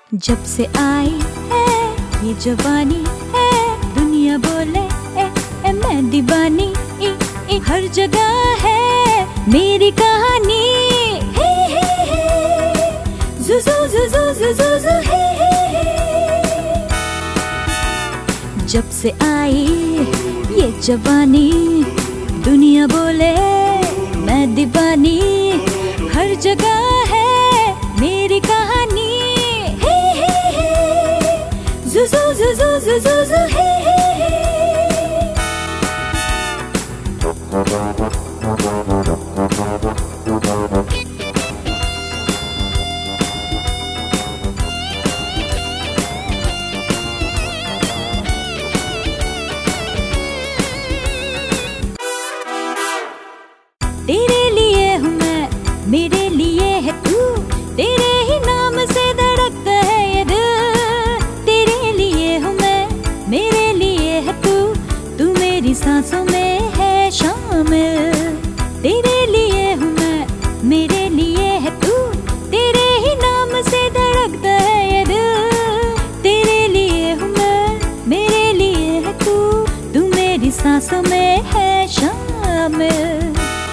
जब से आई है ये जवानी है, दुनिया बोले मैं दीवानी, हर जगह है मेरी कहानी। हे हे हे जुजु जुजु जुजु जु हे हे। जब से आई ये जवानी, दुनिया बोले मैं दीवानी, हर जगह है मेरी कहानी। हे हे हे जुजु जुजु जुजु जु हे हे। तेरे लिए हूँ मैं, मेरे लिए है तू, तेरे ही नाम से धड़कता है ये दिल। तेरे लिए हूँ मैं, मेरे लिए है तू, तू मेरी सांसों में है शामिल। तेरे लिए हूँ मैं, मेरे लिए है तू, तेरे ही नाम से धड़कता है ये दिल। तेरे लिए हूँ मैं, मेरे लिए है तू, तू मेरी सांसों में है शामिल।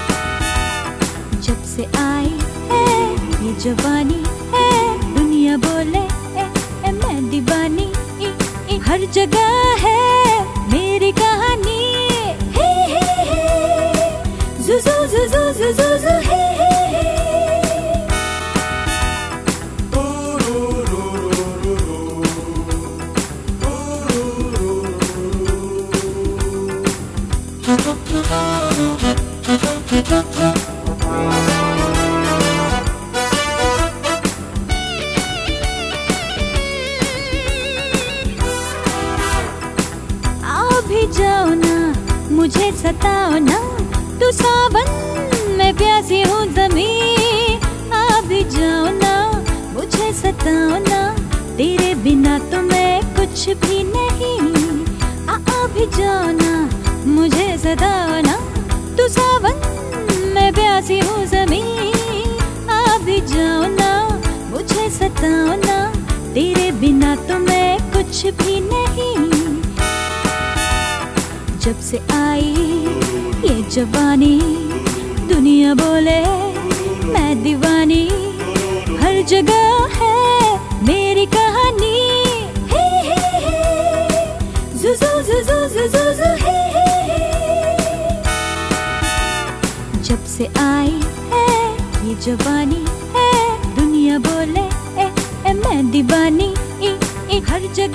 जब से आई है ये जवानी है, दुनिया बोले मैं दीवानी, हर जगह है मेरी कहानी। हे हे हे जुजु जुजु जुजु जु हे हे। भी जाओ ना, मुझे सताओ ना, तू सावन में प्यासी हूँ ज़मीं। आ भी जाओ ना, मुझे सताओ ना, तेरे बिना तो मैं कुछ भी नहीं। आ भी जाओ ना, मुझे सताओ ना, तू सावन में प्यासी हूँ ज़मीं। आ भी जाओ ना, मुझे सताओ ना, तेरे बिना तो मैं कुछ भी नहीं। जब से आई ये जवानी, दुनिया बोले मैं दीवानी, हर जगह है मेरी कहानी। हे हे हे जुजु जुजु जुजु जु हे हे। जब से आई है ये जवानी है, दुनिया बोले मैं दीवानी, हर जगह